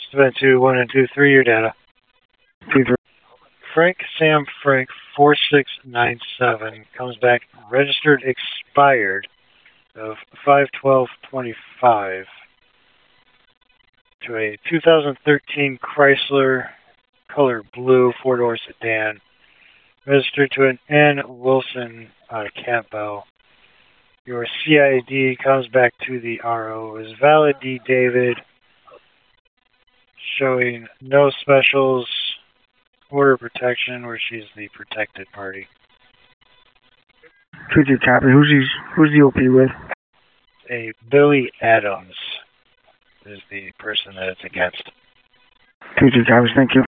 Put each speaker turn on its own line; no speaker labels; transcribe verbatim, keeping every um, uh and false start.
Seven two one and two three. Your data.
Two three.
Frank Sam Frank four six nine seven comes back registered expired of five twelve twenty five to a two thousand thirteen Chrysler color blue four door sedan registered to an N Wilson out of Campbell. Your C I D comes back to the R O is valid D David, showing no specials, order protection, where she's the protected party.
Two two copy. Who's he, who's the O P with?
A Billy Adams is the person that it's against.
Two two copies. Thank you.